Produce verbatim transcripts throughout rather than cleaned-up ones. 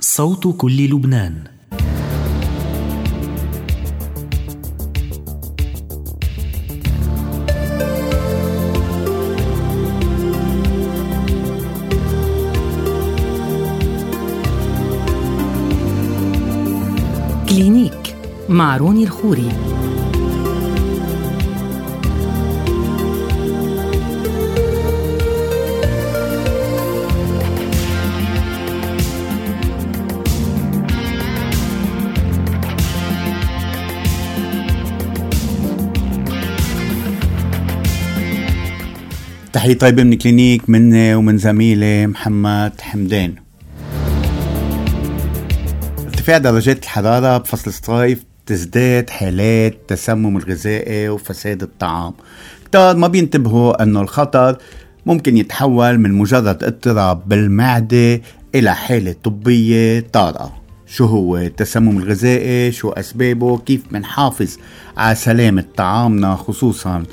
صوت كل لبنان. كلينيك مع روني الخوري. تحية طيبة من كلينيك مني ومن زميلي محمد حمدان. ارتفاع درجات الحرارة بفصل الصيف تزداد حالات التسمم الغذائي وفساد الطعام. كتار ما بينتبهوا أنه الخطر ممكن يتحول من مجرد اضطراب بالمعدة إلى حالة طبية طارئة. شو هو التسمم الغذائي؟ شو أسبابه؟ كيف منحافظ على سلامة طعامنا خصوصا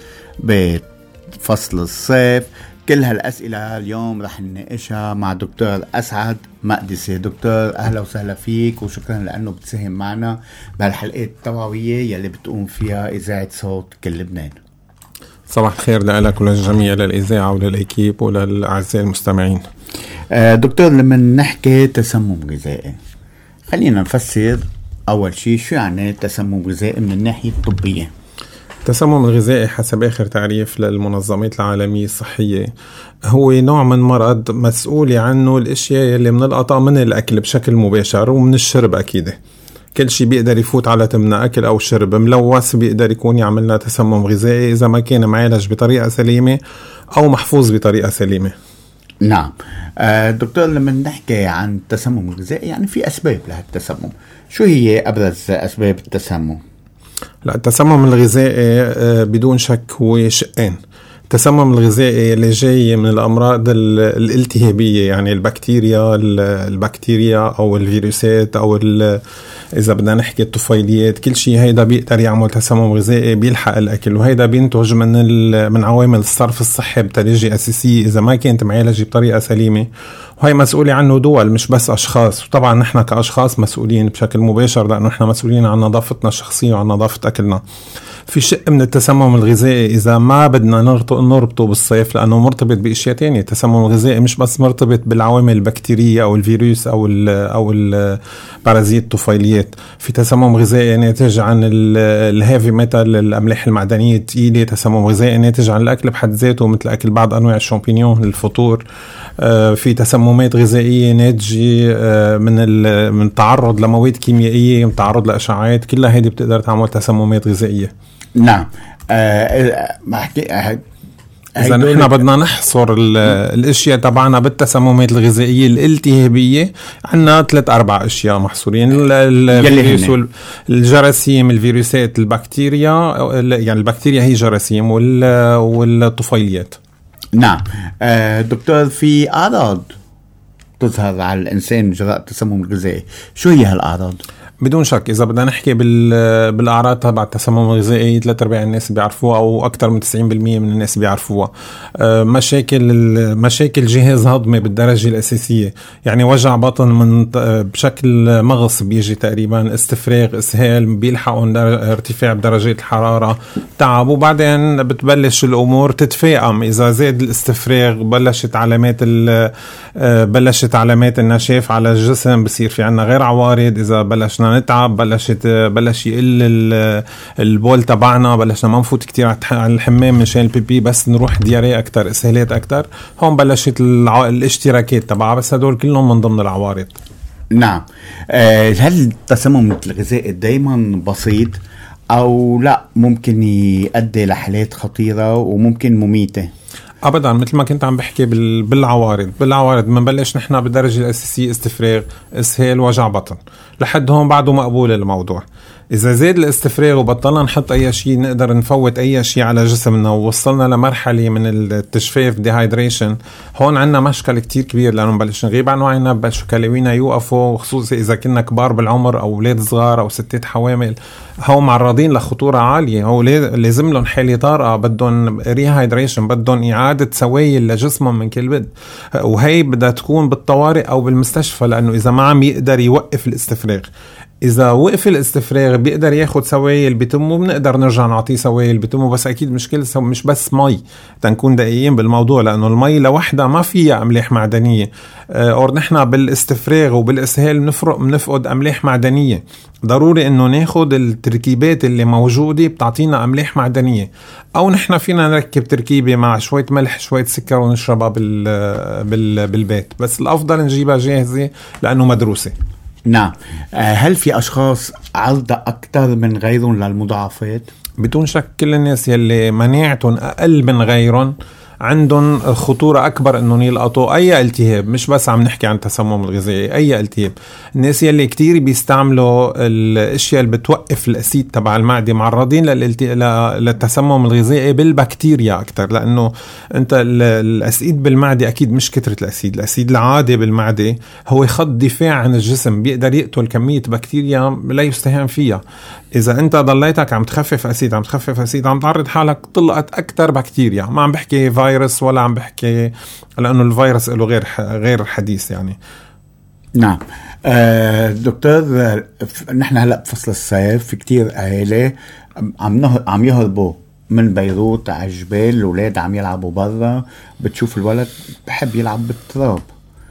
بفصل الصيف؟ كل هالأسئلة اليوم رح نناقشها مع دكتور أسعد مقدسي. دكتور أهلا وسهلا فيك وشكرا لأنه بتساهم معنا بهالحلقات التوعوية يلي بتقوم فيها إذاعة صوت كل لبنان. صباح الخير لك وللجميع، للإذاعة وللإكيب وللأعزاء المستمعين. دكتور، لما نحكي تسمم غذائي خلينا نفسر أول شيء شو يعني تسمم غذائي من الناحية الطبية. التسمم الغذائي حسب آخر تعريف للمنظمات العالمية الصحية هو نوع من مرض مسؤولة عنه الاشياء اللي منلقطها من الأكل بشكل مباشر ومن الشرب. أكيد كل شيء بيقدر يفوت على تمنا أكل أو شرب ملوث بيقدر يكون يعملنا تسمم غذائي إذا ما كان معالج بطريقة سليمة أو محفوظ بطريقة سليمة. نعم. آه دكتور، لما نحكي عن التسمم الغذائي يعني في أسباب لهالتسمم، شو هي أبرز أسباب التسمم؟ لا، التسمم الغذائي بدون شك هو شقين. التسمم الغذائي اللي جاي من الأمراض الالتهابية، يعني البكتيريا البكتيريا أو الفيروسات أو إذا بدنا نحكي الطفيليات، كل شيء هيدا بيقدر يعمل تسمم غذائي بيلحق الأكل، وهيدا بينتج من من عوامل الصرف الصحي بطريقة أساسية إذا ما كانت معالجة بطريقة سليمة، وهي مسؤولة عنه دول مش بس أشخاص. وطبعا نحن كأشخاص مسؤولين بشكل مباشر لأنه نحن مسؤولين عن نظافتنا الشخصية وعن نظافة أكلنا. في شق من التسمم الغذائي إذا ما بدنا نربطه بالصيف لأنه مرتبط بأشياء تانية. التسمم الغذائي مش بس مرتبط بالعوامل البكتيرية أو الفيروس أو ال أو البارازيت الطفيليات. في تسمم غذائي ناتج عن الهيفي ميتال، الأملاح المعدنية الثقيلة. تسمم غذائي ناتج عن الأكل بحد ذاته مثل أكل بعض أنواع الشامبينيون للفطور. في تسممات غذائية ناتجة من من التعرض لمواد كيميائية، من التعرض لأشعاعات، كلها هذه بتقدر تعمل تسممات غذائية. نعم. أه بحكي أه إذا نحن بدنا نحصر الاشياء تبعنا بالتسممات الغذائية الالتهابية، عنا ثلاث اربع اشياء محصورين: الفيروس، الجراثيم، الفيروسات، البكتيريا، يعني البكتيريا هي جراثيم، والطفيليات. نعم. أه دكتور، في أعراض تظهر على الإنسان جراء التسمم الغذائي، شو هي هالأعراض؟ بدون شك إذا بدنا نحكي بالأعراض تبع التسمم الغذائي ثلاثة أرباع الناس بيعرفوها أو أكثر من تسعين بالمية من الناس بيعرفوها. مشاكل مشاكل جهاز هضمي بالدرجة الأساسية، يعني وجع بطن من بشكل مغص بيجي تقريبا، استفراغ، إسهال، بيلحقون ارتفاع بدرجات الحرارة، تعب، وبعدين بتبلش الأمور تتفاقم. إذا زاد الاستفراغ بلشت علامات بلشت علامات النشاف على الجسم، بصير في عنا غير عوارض. إذا بلشنا نتعب، بلشت بلش يقل البول تبعنا، بلشنا ما نفوت كتير على الحمام مشان البيبي، بس نروح دياريه اكتر، اسهالات اكتر، هون بلشت الاشتراكات تبعها، بس هدول كلهم من ضمن العوارض. نعم. أه هل التسمم الغذائي دايما بسيط او لا ممكن يؤدي لحالات خطيرة وممكن مميتة؟ ابدا، مثل ما كنت عم بحكي بالعوارض بالعوارض بنبلش نحن بالدرجه الاساسيه استفراغ، اسهال، وجع بطن، لحد هون بعده مقبول الموضوع. إذا زاد الاستفراغ وبطلنا نحط أي شيء، نقدر نفوت أي شيء على جسمنا، ووصلنا لمرحلة من التجفاف ديهايدريشن، هون عنا مشكل كتير كبير، لأنه نبلش نغيب عن وعينا، بلشوا كلاوينا يوقفوا، خصوصا إذا كنا كبار بالعمر أو أولاد صغار أو ستات حوامل، هون معرضين لخطورة عالية. هو لازم لهم حالة طارئة، بدهم ريهايدريشن، بدهم إعادة إعادة سوائل لجسمهم من كل بد، وهي بدها تكون بالطوارئ أو بالمستشفى، لأنه إذا ما عم يقدر يوقف الاستفراغ. إذا وقف الاستفراغ بيقدر ياخد سوائل بتمه، بنقدر نرجع نعطيه سوائل بتمه، بس أكيد مشكلة مش بس مي، تنكون دقيقين بالموضوع، لأنه المي لوحدها ما فيها أملاح معدنية. أو نحنا بالاستفراغ وبالإسهال بنفرق بنفقد أملاح معدنية. ضروري إنه ناخد التركيبات اللي موجودة بتعطينا أملاح معدنية، أو نحنا فينا نركب تركيبة مع شوية ملح شوية سكر ونشربها بال بال بالبيت، بس الأفضل نجيبها جاهزة لأنه مدروسة. نعم. هل في أشخاص عرضة أكثر من غيرهم للمضاعفات؟ بدون شك كل الناس يلي مناعتهم أقل من غيرهم عندهم خطورة أكبر إنهم يلقطوا أي التهاب، مش بس عم نحكي عن تسمم الغذائي، أي التهاب. الناس يلي كتير بيستعملوا الأشياء اللي بتوقف الأسيد تبع المعدة معرضين للتسمم الغذائي بالبكتيريا أكتر، لأنه أنت الأسيد بالمعدة أكيد مش كترة الأسيد، الأسيد العادي بالمعدة هو خط دفاع عن الجسم، بيقدر يقتل كمية بكتيريا لا يستهان فيها. إذا أنت ضليتك عم تخفف أسيد عم تخفف أسيد عم تعرض حالك طلقت أكتر بكتيريا. ما عم بحكي فيروس ولا عم بحكي، لأنه الفيروس له غير غير حديث يعني. نعم. آه دكتور، نحن هلأ بفصل الصيف في كتير أهالي عم نه... عم يهربوا من بيروت على الجبال، الأولاد عم يلعبوا برا، بتشوف الولد بحب يلعب بالتراب،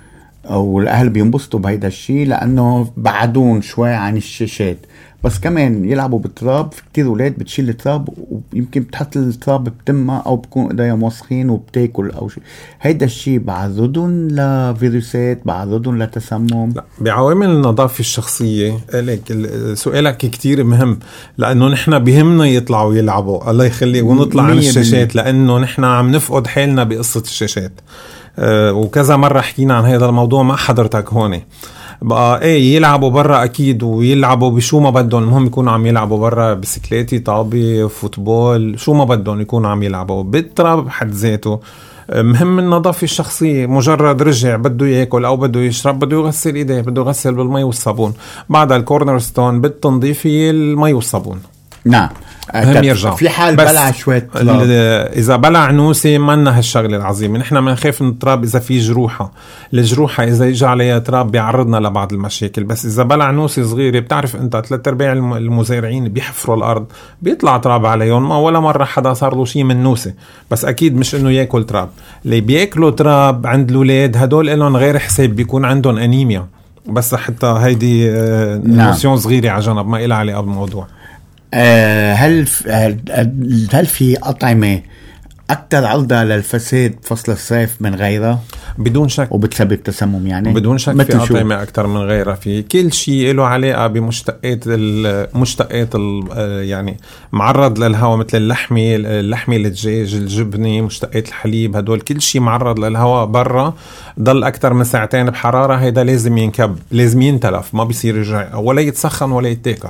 والأهل بينبسطوا بهيدا الشيء لأنه بعدون شوي عن الشاشات، بس كمان يلعبوا بالتراب. في كتير أولاد بتشيل التراب ويمكن بتحط التراب بتمها أو بكون إيديها موسخين وبتاكل أو شيء. هيدا الشيء بعرضهم لفيروسات، بعرضهم لتسمم؟ لا، بعوامل النظافة الشخصية. لك سؤالك كتير مهم، لأنه نحن بهمنا يطلعوا يلعبوا الله يخليه ونطلع عن الشاشات، لأنه نحن عم نفقد حالنا بقصة الشاشات. أه وكذا مرة حكينا عن هذا الموضوع مع حضرتك هون. بقى ايه يلعبوا برا اكيد، ويلعبوا بشو ما بدهم، المهم يكونوا عم يلعبوا برا، بسكليتي، طابي، فوتبول، شو ما بدهم يكونوا عم يلعبوا. بالتراب بحد ذاته مهم النظافة الشخصية. مجرد رجع بده ياكل او بده يشرب بده يغسل ايديه، بده يغسل بالمي والصابون. بعد الكورنر ستون بالتنظيف هي المي والصابون. نعم. هم يرجع. في حال بلع شوية إذا بلع نوسي منا هالشغلة العظيمة. نحن منخاف من التراب إذا في جروحة، الجروحة إذا يجي عليها تراب بيعرضنا لبعض المشاكل. بس إذا بلع نوسي صغيرة، بتعرف أنت ثلاث أرباع المزارعين بيحفروا الأرض بيطلع تراب عليهم، ما ولا مرة حدا صار له شيء من نوسي. بس أكيد مش إنه يأكل تراب. اللي بيأكلوا تراب عند الولاد هدول إلهم غير حساب، بيكون عندهم أنيميا. بس حتى هيدي نوسيون صغيرة على جنب، ما إلها علاقة بالموضوع. أه هل هل في أطعمة أكثر عرضة للفساد فصل الصيف من غيرها؟ بدون شك. وبتسبب تسمم يعني؟ بدون شك في أطعمة أكثر من غيرها. في كل شيء له علاقة بمشتقات المشتقات يعني معرض للهواء، مثل اللحمة اللحمة الدجاج، الجبنة، مشتقات الحليب، هدول كل شيء معرض للهواء برا ضل أكثر من ساعتين بحرارة، هيدا لازم ينكب، لازم ينتلف، ما بيصير يرجع ولا يتسخن ولا يتاكل.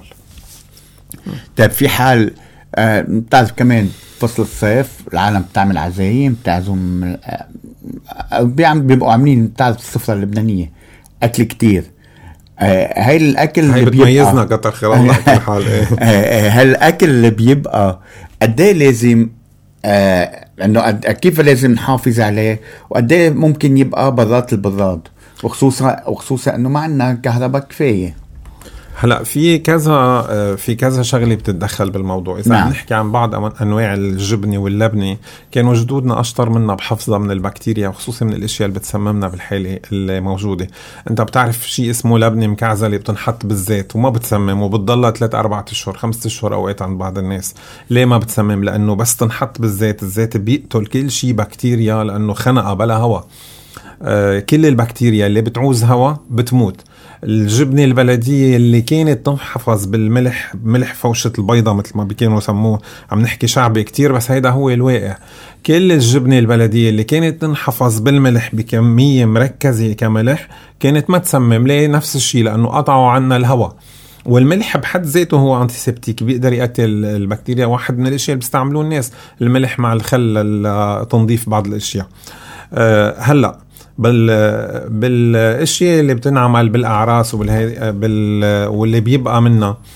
طيب في حال آه بتعرف كمان فصل الصيف العالم بتعمل عزايم، بتعزم آه بيبقوا عاملين، بتعرف السفرة اللبنانية أكل كتير. آه هاي الأكل هاي اللي بتميزنا كتر خير الله كل حال. آه هاي الأكل اللي بيبقى قديه لازم آه إنه كيف لازم نحافظ عليه، وقديه ممكن يبقى برات البراد، وخصوصا وخصوصا إنه ما عندنا كهرباء كفاية. هلا في كذا في كذا شغله بتتدخل بالموضوع. اذا نعم. نحكي عن بعض انواع الجبنه واللبنه، كانوا جدودنا اشطر منا بحفظها من البكتيريا، وخصوصا من الاشياء اللي بتسممنا بالحاله الموجوده. انت بتعرف شيء اسمه لبنه مكعزله بتنحط بالزيت وما بتسمم، وبتضلها ثلاثة أربعة أشهر خمسة أشهر اوقات عند بعض الناس. ليه ما بتسمم؟ لانه بس تنحط بالزيت، الزيت بيقتل كل شيء بكتيريا، لانه خنقه بلا هواء. آه كل البكتيريا اللي بتعوز هواء بتموت. الجبنة البلدية اللي كانت تنحفظ بالملح، ملح فوشة البيضة مثل ما بيكانوا يسموه، عم نحكي شعبي كتير بس هيدا هو الواقع. كل الجبنة البلدية اللي كانت تنحفظ بالملح بكمية مركزة كملح كانت ما تسمم. ليه؟ نفس الشيء، لأنه قطعوا عنا الهواء. والملح بحد ذاته هو أنتيسبتيك، بيقدر يقتل البكتيريا. واحد من الاشياء اللي بيستعملوه الناس الملح مع الخل لتنظيف بعض الاشياء. أه هلأ بال بالاشياء اللي بتنعمل بالاعراس وبالهي بال واللي بيبقى منها،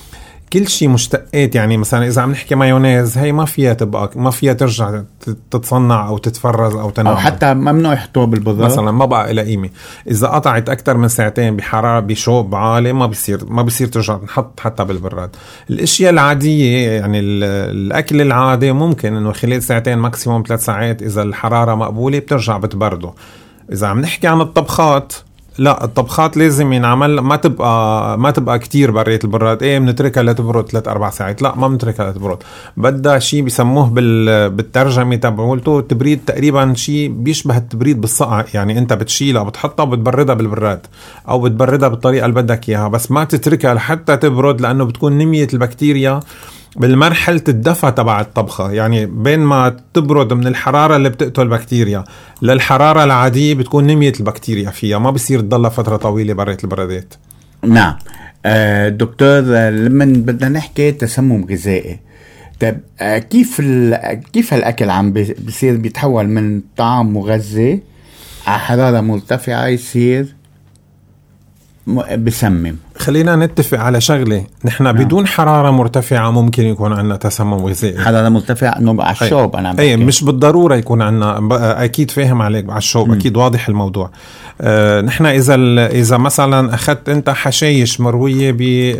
كل شيء مشتقات. يعني مثلا إذا عم نحكي مايونيز هي ما فيها تبقى ما فيها ترجع تتصنع أو تتفرز أو تنعم، أو حتى ممنوع يحطوها بالبضاعة مثلا، ما بقى إلى قيمة. إذا قطعت أكتر من ساعتين بحرارة بشوب عالي ما بيصير ما بيصير ترجع نحط حتى بالبراد. الأشياء العادية يعني الأكل العادي ممكن إنه خلال ساعتين ماكسيموم ثلاث ساعات إذا الحرارة مقبولة بترجع بتبرده. إذا عم نحكي عن الطبخات، لا الطبخات لازم ينعمل ما تبقى ما تبقى كتير بريت البراد. ايه بنتركها لتبرد ثلاث اربع ساعات؟ لا ما بنتركها لتبرد، بدها شيء بيسموه بال بالترجمه تبعولته التبريد، تقريبا شيء بيشبه التبريد بالصقع. يعني انت بتشيلها بتحطها وبتبردها بالبراد او بتبردها بالطريقه اللي بدك اياها، بس ما تتركها لحتى تبرد لانه بتكون نميت البكتيريا بالمرحلة الدفى تبع الطبخة. يعني بين ما تبرد من الحرارة اللي بتقتل البكتيريا للحرارة العادية بتكون نميت البكتيريا فيها، ما بصير تضلها فترة طويلة بريت البرادات. نعم. آه دكتور، لما بدنا نحكي تسمم غذائي، طيب آه كيف كيف هالأكل عم بيصير بيتحول من طعام مغذي على حرارة مرتفعة يصير بسمم؟ خلينا نتفق على شغلة، نحن نعم. بدون حرارة مرتفعة ممكن يكون عندنا تسمم غذائي. حرارة مرتفعة انه على الشوب. انا اي مش بالضرورة يكون عندنا، اكيد فاهم عليك على الشوب. م. اكيد واضح الموضوع. آه نحن اذا اذا مثلا اخذت انت حشايش مروية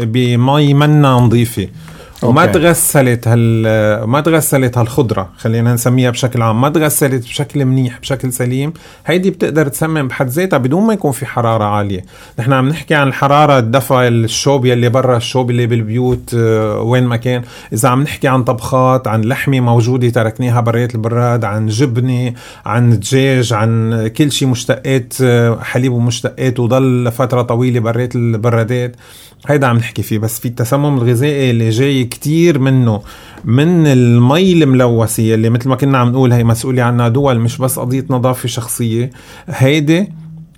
بمي منا نظيفة وما أوكي. تغسلت هال ما تغسلت هالخضرة، خلينا نسميها بشكل عام، ما تغسلت بشكل منيح بشكل سليم، هيدي بتقدر تسمم بحد ذاتها بدون ما يكون في حرارة عالية. نحن عم نحكي عن الحرارة الدفع الشوب يلي برا، الشوب اللي بالبيوت وين ما كان. إذا عم نحكي عن طبخات، عن لحمة موجودة تركناها بريت البراد، عن جبنة، عن دجاج، عن كل شيء مشتقات حليب ومشتقات وضل فترة طويلة بريت البرادات، هيدا عم نحكي فيه. بس في التسمم الغذائي اللي جاي كتير منه من المي الملوثة اللي مثل ما كنا عم نقول هي مسؤولة عنها دول، مش بس قضية نظافة شخصية. هيدي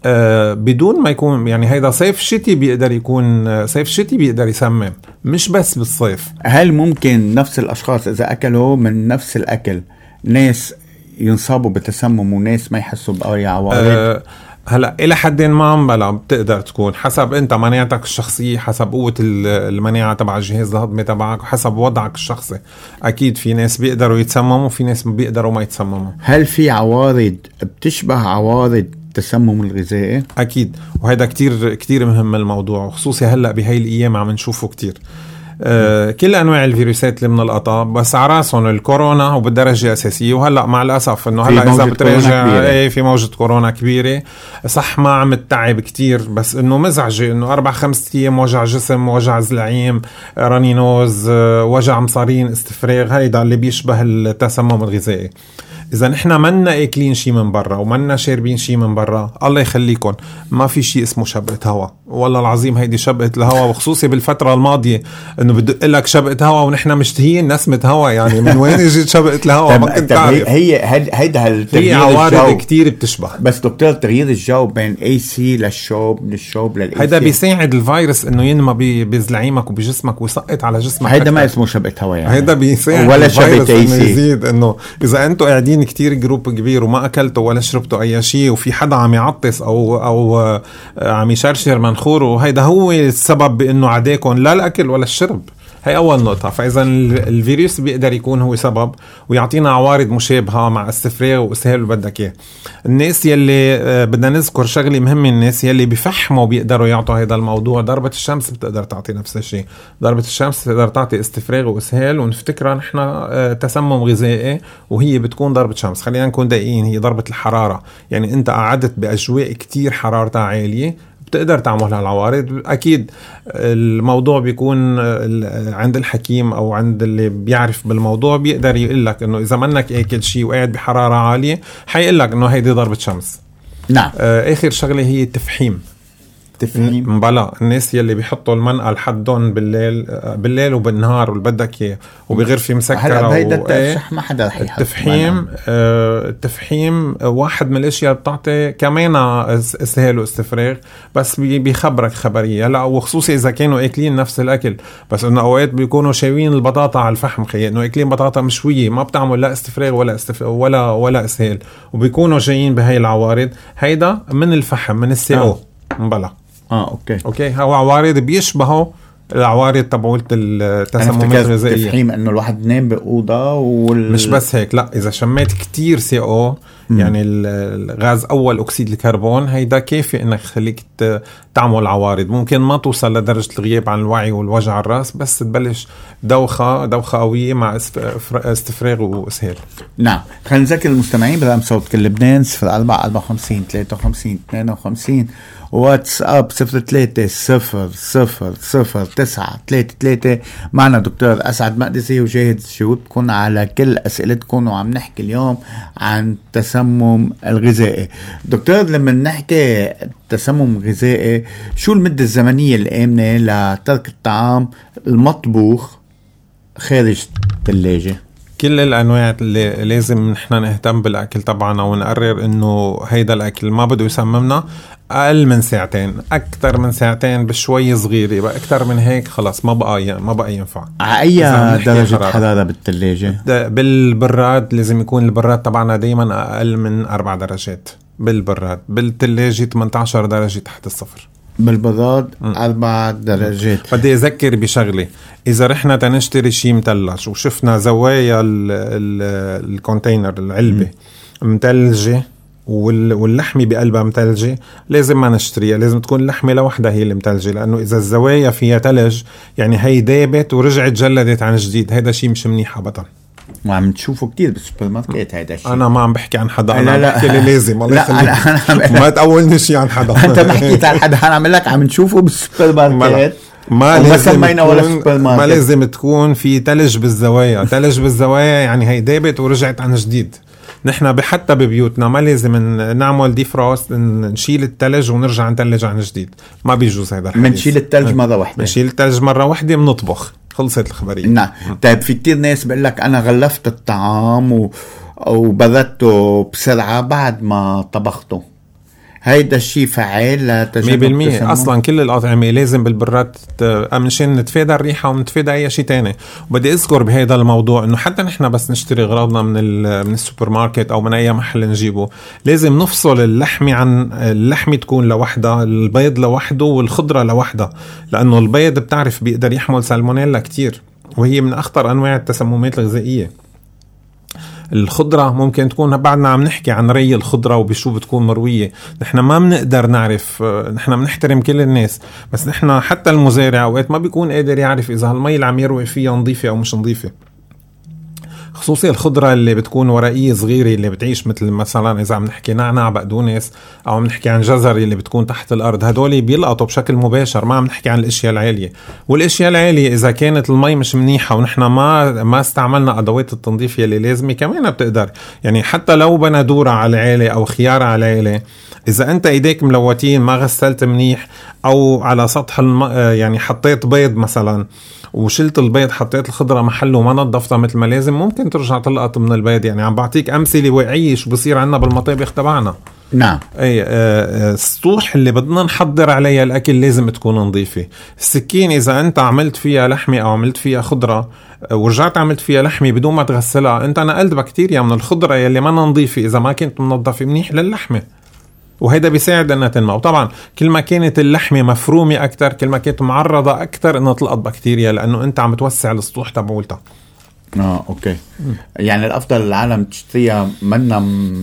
آه بدون ما يكون يعني هيدا صيف شتي بيقدر يكون صيف شتي بيقدر يسمم، مش بس بالصيف. هل ممكن نفس الأشخاص إذا أكلوا من نفس الأكل ناس ينصابوا بتسمم وناس ما يحسوا بأي عوارض؟ آه هلا إلى حد ما بلا بتقدر تكون حسب انت مناعتك الشخصية، حسب قوة المناعة تبع الجهاز الهضمي تبعك، وحسب وضعك الشخصي. اكيد في ناس بيقدروا يتسمموا وفي ناس بيقدروا ما يتسمموا. هل في عوارض بتشبه عوارض التسمم الغذائي؟ اكيد، وهذا كتير كتير مهم الموضوع، وخصوصي هلا بهاي الايام عم نشوفه كتير. آه كل انواع الفيروسات اللي من القطاب، بس على راسهم الكورونا وبالدرجه اساسيه. وهلا مع الاسف انه هلا اذا بتراجع ايه في موجه كورونا كبيره، صح ما عم تتعب كتير، بس انه مزعجه انه اربع خمس ايام وجع جسم، وجع زلعيم، رنينوز، وجع مصارين، استفراغ، هيدا اللي بيشبه التسمم الغذائي. إذا نحنا منا أكلين شي من برا ومنا شاربين شي من برا، الله يخليكم ما في شي اسمه شبقة هوا. والله العظيم هيدي شبقة الهوا، وخصوصي بالفترة الماضية إنه بدق لك شبقة هوا ونحن مشتهين نسمة هوا. يعني من وين يجي شبقة الهوا ما كنت تعرف. هي هيدا هي عوارض كتير بتشبه. بس دكتور، تغيير الجو بين اي سي للشوب، من الشوب للاي سي، هيدا بيساعد الفيروس إنه ينمى بزلعيمك وبجسمك ويسقط على جسمك. هيدا ما اسمه شبقة هوا يعني. هيدا بيساعد ولا الفيروس إنه يزيد. إنه إذا أنتوا قاعدين كتير جروب كبير وما أكلتوا ولا شربتوا أي شيء، وفي حدا عم يعطس أو أو عم يشرشر منخور، وهيدا هو السبب بأنه عداكم لا الأكل ولا الشرب. هي أول نقطة. فإذا الفيروس بيقدر يكون هو سبب ويعطينا عوارض مشابهة مع استفراغ وإسهال وبدك إياه. الناس يلي بدنا نذكر شغلة مهمة، الناس يلي بيفحموا بيقدروا يعطوا هذا الموضوع. ضربة الشمس بتقدر تعطي نفس الشيء، ضربة الشمس بتقدر تعطي استفراغ وإسهال، ونفتكرها نحن تسمم غذائي وهي بتكون ضربة شمس. خلينا نكون دقيقين، هي ضربة الحرارة. يعني أنت قعدت بأجواء كتير حرارتها عالية بتقدر تعمل هالعوارض. أكيد الموضوع بيكون عند الحكيم أو عند اللي بيعرف بالموضوع، بيقدر يقول لك إنه إذا منك أكل شيء وقاعد بحرارة عالية حيقول لك إنه هيدي ضربة شمس. نعم. آخر شغلة هي التفحيم. تفحيم بلا الناس يلي بيحطوا المنقل حدهم بالليل بالليل وبالنهار والبدك اياه وبغرفة مسكرة. هيدا ما حدا رح يحط. التفحيم آه التفحيم واحد من الاشياء بتعطي كمان اسهال واستفراغ، بس بيخبرك خبرية. لا وخصوصي اذا كانوا اكلين نفس الاكل، بس انه اوقات بيكونوا شاوين البطاطا على الفحم، خيي انه اكلين بطاطا مشوية ما بتعمل لا استفراغ ولا استف... ولا ولا اسهال، وبيكونوا جايين بهاي العوارض. هيدا من الفحم من السي او. بلا اه اوكي اوكي هو عوارض بيشبهوا العوارض تبعولة التسممات الغذائية. تفهيم انه الواحد نام بأوضة وال... مش بس هيك، لا اذا شميت كتير سي او م. يعني الغاز اول اكسيد الكربون، هيدا كافي انك خليك تعمل عوارض. ممكن ما توصل لدرجة الغياب عن الوعي والوجع الراس، بس تبلش دوخة دوخة قوية مع استفراغ واسهال. نعم، خلينا نذكر المستمعين برقم صوت كل لبنان صفر أربعة أربعة وخمسين ثلاثة وخمسين اثنين وخمسين، واتس اب صفر ثلاثة صفر صفر صفر تسعة ثلاثة ثلاثة. معنا دكتور أسعد مقدسي وجاهد جاوبكم على كل أسئلتكم، وعم نحكي اليوم عن التسمم الغذائي. دكتور، لما نحكي التسمم الغذائي شو المدة الزمنية الآمنة لترك الطعام المطبوخ خارج الثلاجة؟ كل الأنواع اللي لازم نحن نهتم بالأكل طبعا، أو نقرر إنه هيدا الأكل ما بده يسممنا أقل من ساعتين. أكتر من ساعتين بشوي صغيرة، يبقى أكتر من هيك خلاص ما بقى ما بقى ينفع. أي درجة حرارة بالثلاجة؟ بالبراد لازم يكون البراد طبعا دايما أقل من أربع درجات بالبراد. بالثلاجة ثمانية عشر درجة تحت الصفر. بالبراد أربع درجات. بدي أذكر بشغلة، إذا رحنا تنشتري شيء متلج وشفنا زوايا الكونتينر العلبة متلجة واللحمة بقلبها متلجة، لازم ما نشتريها. لازم تكون اللحمة لوحدها هي اللي متلجة، لأنه إذا الزوايا فيها تلج يعني هي دابت ورجعت جلدت عن جديد، هيدا شيء مش منيح أبدا. وعم تشوفه كتير بالسوبر ماركت هيدا الشيء. انا ما عم بحكي عن حدا، انا لا لا بحكي اللي لازم. الله يخليك ما تقولني شيء عن حدا. انت بحكي عن حدا، انا عم لك عم نشوفه بالسوبر ماركت. ما لازم ولا ما لازم تكون في تلج بالزوايا. تلج بالزوايا يعني هي دابت ورجعت عن جديد. نحن حتى ببيوتنا ما لازم نعمل ديفروست، نشيل التلج ونرجع نتلج عن جديد، ما بيجوز هذا الحديث. منشيل التلج مرة واحدة، منشيل التلج مرة واحدة بنطبخ، خلصت الخبرية. نعم. طيب في كتير ناس بقول لك أنا غلفت الطعام و... وبردته بسرعة بعد ما طبخته، هيدا الشيء فعال لتجنب مية بالمية؟ أصلا كل الأطعمة لازم بالبراد منشان نتفادى الريحة ونتفادى أي شيء تاني. وبدي أذكر بهذا الموضوع إنه حتى نحن بس نشتري غراضنا من من السوبر ماركت أو من أي محل نجيبه، لازم نفصل اللحمة عن اللحمة، تكون لوحدها، البيض لوحده والخضرة لوحدها، لأنه البيض بتعرف بيقدر يحمل سالمونيلا كتير، وهي من أخطر أنواع التسممات الغذائية. الخضرة ممكن تكون بعدنا عم نحكي عن ري الخضرة وبشو بتكون مروية، نحن ما بنقدر نعرف. نحن بنحترم كل الناس، بس نحن حتى المزارع اوقات ما بيكون قادر يعرف إذا هالمي اللي عم يروي فيها نظيفة أو مش نظيفة، خصوصي الخضرة اللي بتكون ورقية صغيرة اللي بتعيش مثل مثلا إذا عم نحكي نعناع بقدونس أو عم نحكي عن جزر اللي بتكون تحت الأرض، هدول بيلقطوا بشكل مباشر. ما عم نحكي عن الأشياء العالية. والأشياء العالية إذا كانت المي مش منيحة ونحن ما ما استعملنا أدوات التنظيف اللي لازمة كمان بتقدر، يعني حتى لو بندورة على العالي أو خيارة على العالي، إذا أنت إيديك ملوتين ما غسلت منيح، أو على سطح الم... يعني حطيت بيض مثلا وشلت البيض حطيت الخضرة محله وما نظفتها مثل ما لازم، ممكن ترجع تلقط من البيض. يعني عم بعطيك أمثلة واقعية شو بصير عنا بالمطابخ تبعنا. نعم. اي السطوح اللي بدنا نحضر عليها الأكل لازم تكون نظيفة. السكين إذا أنت عملت فيها لحمة أو عملت فيها خضرة ورجعت عملت فيها لحمة بدون ما تغسلها، أنت نقلت بكتيريا من الخضرة يلي ما نظيفة إذا ما كنت منظفة منيح للحمة، وهيدا بيساعد انها تنمو. وطبعا كل ما كانت اللحمه مفرومه اكتر كل ما كانت معرضه اكتر انها تلقط بكتيريا، لانه انت عم توسع السطوح تبعولتها. اه اوكي. يعني الافضل العالم تشتريها منا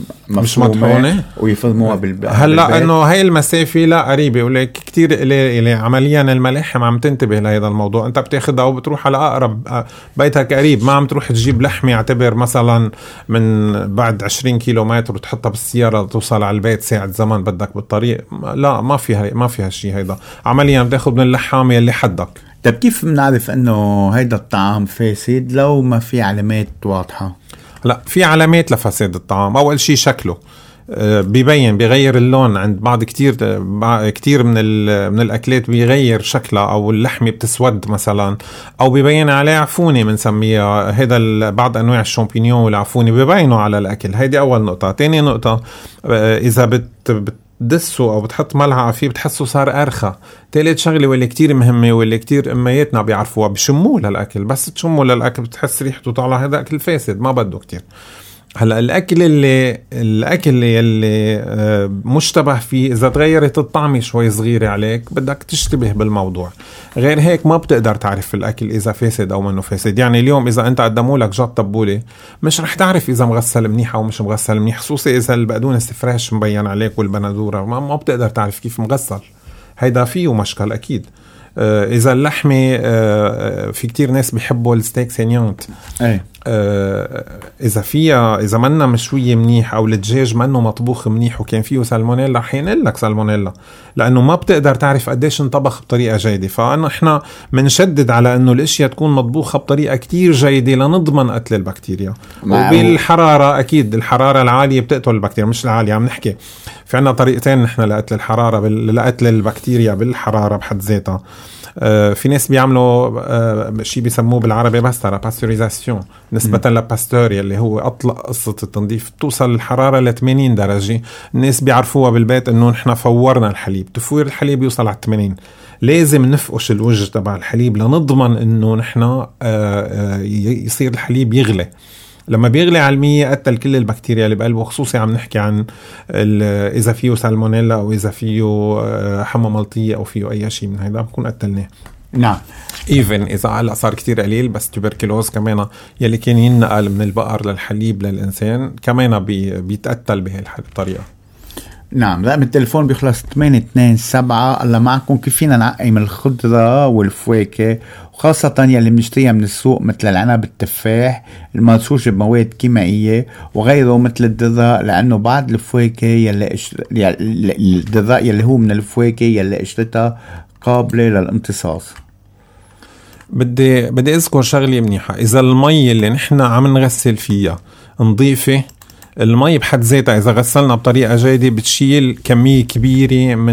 مش مطحونه ويفرموها بالبيت. هلا انه هاي المسافه لا قريبه، ولك كتير اللي عمليا الملاحم عم تنتبه لهذا الموضوع. انت بتاخذها وبتروح على اقرب بيتك قريب، ما عم تروح تجيب لحمه اعتبر مثلا من بعد عشرين كيلومتر وتحطها بالسياره توصل على البيت ساعه زمن بدك بالطريق. لا ما فيها ما فيها شيء. هيدا عمليا بتاخذ من اللحامه اللي حدك. طب كيف بنعرف انه هيدا الطعام فاسد لو ما في علامات واضحة؟ لا في علامات لفساد الطعام. اول شيء شكله بيبين، بيغير اللون عند بعض كتير كتير من من الاكلات بيغير شكلها، او اللحمه بتسود مثلا، او بيبين عليه عفونه بنسميها. هذا بعض انواع الشامبينيون والعفونه بيبينوا على الاكل. هيدي اول نقطه. تاني نقطه اذا بت, بت دسه او بتحط ملعقه فيه بتحسه صار ارخى. ثالث شغله واللي كتير مهمه واللي كتير امياتنا بيعرفوها، بشموه للاكل، بس تشمه للاكل بتحس ريحته طالعه، هذا اكل فاسد ما بده كتير. هلا الاكل اللي الاكل اللي مشتبه فيه اذا تغيرت الطعمه شوي صغيره عليك بدك تشتبه بالموضوع. غير هيك ما بتقدر تعرف الاكل اذا فاسد او منه فاسد. يعني اليوم اذا انت قدموا لك جات طبوله مش رح تعرف اذا مغسل منيح او مش مغسل منيح، خصوصي اذا البقدونس فريش مبين عليك والبندوره ما, ما بتقدر تعرف كيف مغسل. هيدا فيه مشكل اكيد. اذا اللحمه في كتير ناس بيحبوا الستيك سينيونت، اي اذا فيها اذا منا مشويه منيح او الدجاج منه مطبوخ منيح وكان فيه سالمونيلا رح ينقل لك سالمونيلا، لانه ما بتقدر تعرف قديش انطبخ بطريقه جيده. فانا احنا بنشدد على انه الاشياء تكون مطبوخه بطريقه كتير جيده لنضمن قتل البكتيريا. وبالحراره اكيد الحراره العاليه بتقتل البكتيريا، مش العاليه عم نحكي في عنا طريقتين نحن لقتل الحراره بال... لقتل البكتيريا بالحراره بحد ذاتها. آه في ناس بيعملوا آه شيء بيسموه بالعربي باسترا باستوريزاسيون نسبة لباستور اللي هو أطلق قصة التنظيف، توصل الحرارة ل ثمانين درجة. الناس بيعرفوها بالبيت إنه نحن فورنا الحليب، تفوير الحليب يوصل على ثمانين. لازم نفقش الوجه تبع الحليب لنضمن إنه نحن آه آه يصير الحليب يغلي. لما بيغلي على المية قتل كل البكتيريا اللي بقلبه، خصوصي عم نحكي عن إذا فيه سالمونيلا أو إذا فيه حمى ملطية أو فيه أي شيء من هيدا بكون قتلناه. نعم. إيفن إذا هلا صار كتير قليل، بس توبركلوز كمان يلي كان ينقل من البقر للحليب للإنسان كمان بي بيتقتل بهي الطريقة. نعم. رقم التليفون بيخلص ثمانية اثنين سبعة. الله معكم. كيف فينا نعقم الخضرة والفواكه وخاصة يلي بنشتريها من السوق مثل العنب التفاح المرشوش بمواد كيميائية وغيره مثل الدراء، لأنه بعض الفواكه يلي اشتر... الدراء يلي هو من الفواكه يلي اشتريتها قابلة للامتصاص. بدي بدي أذكر شغلة منيحة. إذا المي اللي نحن عم نغسل فيها نظيفة، المي بحد ذاتها إذا غسلنا بطريقة جيدة بتشيل كمية كبيرة من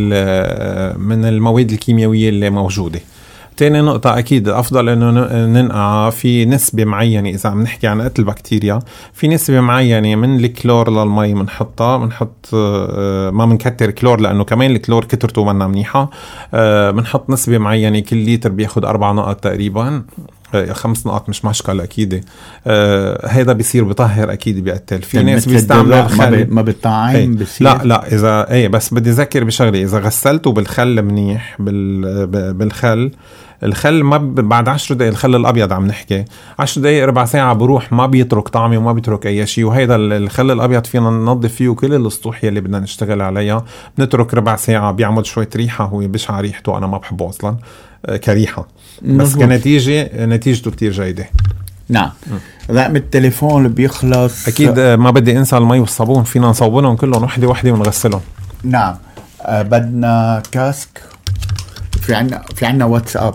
من المواد الكيميائية اللي موجودة. تاني نقطة أكيد أفضل إنه ننقع في نسبة معينة. إذا عم نحكي عن قتل البكتيريا في نسبة معينة من الكلور للمي منحطها، منحط ما منكتر كلور لأنه كمان الكلور كترته منا منيحة. منحط نسبة معينة، كل لتر بياخد أربع نقط تقريبا، خمس نقاط مش مشكلة أكيد. آه هيدا بيصير بطهر أكيد بيقتل. في ناس بيستعمل خل ما بيطعم بيصير. لا لا إذا إيه بس بدي أذكر بشغلة، إذا غسلته بالخل منيح بال بالخل الخل ما بعد عشر دقايق، الخل الأبيض عم نحكي عشر دقايق ربع ساعة بروح، ما بيترك طعمه وما بيترك أي شيء. وهيدا الخل الأبيض فينا ننظف فيه كل الأسطوح اللي بدنا نشتغل عليها، نترك ربع ساعة بيعمل شوية ريحة. هو بشع ريحته أنا ما بحبه أصلا كريحة، بس مزبوط. كنتيجة نتيجته كتير جيدة. نعم. رقم التليفون اللي بيخلص أكيد ما بدي أنسى المي والصابون، فينا نصوبونهم كلهم وحدة وحدة ونغسلهم. نعم. آه بدنا كاسك. في عنا في عنا واتساب.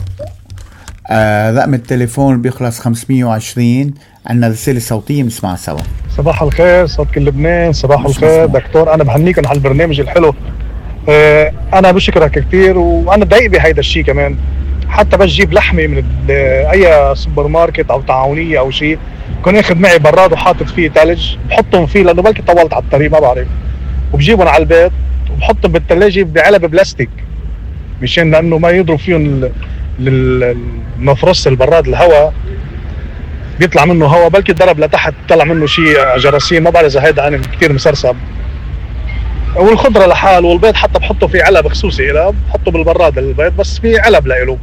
آه رقم التليفون اللي بيخلص خمسمية وعشرين. عنا رسالة صوتية بنسمعها سوا. صباح الخير صوت كل لبنان. صباح الخير دكتور، أنا بهنيكم على البرنامج الحلو. آه أنا بشكرك كتير، وأنا ضايق بهيدا الشيء كمان. حتى بس جيب لحمة من أي سوبر ماركت أو تعاونية أو شيء، كون أخذ معي براد وحاطط فيه تلج بحطهم فيه لأنه بلكي طولت على الطريق ما بعرف، وبجيبهم على البيت وبحطهم بالثلاجة بعلب بلاستيك مشان لأنه ما يضرب فيهم المفرس البراد الهواء، بيطلع منه هواء بلكي ضرب لتحت طلع منه شيء جراثيم ما بعرف إذا هيدا أنا كتير مسرسب. والخضرة لحال والبيض حتى بحطه في علب خصوصي له، بحطه بالبراد البيض بس في علب له.